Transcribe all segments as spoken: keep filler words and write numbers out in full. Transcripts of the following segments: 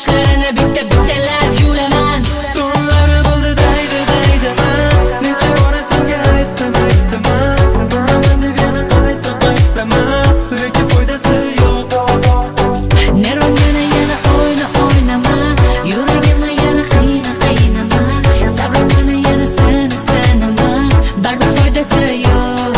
qoshlarini bitta bittalab yulaman. To'nlari bo'ldi daydi daydi necha bora senga aytdim aytdiman, buraman deb yana qayta qaytaman, lekin foydasi yo'q. Nervimni yana o'yna o'ynama, yuragimni yana qiyna qiynama, sabrimni yana seni senama, baribir foydasi yo'q.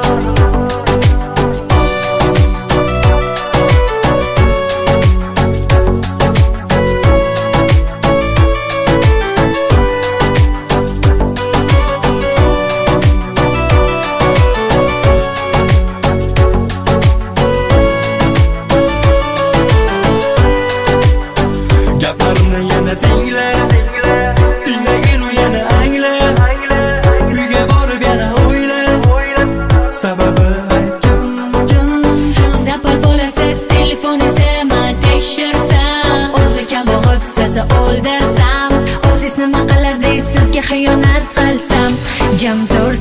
Gaplarimni yana tingla, tinglagin u yana angla, uyga borib yana o'yla, sababi aytgin Zapal bo'lasiz telefoningizni tekshirsam, o'zi kam bo'g'ib sizni o'ldirsam, o'zingiz nima qilardingiz sizga xiyonat qilsam, jam tur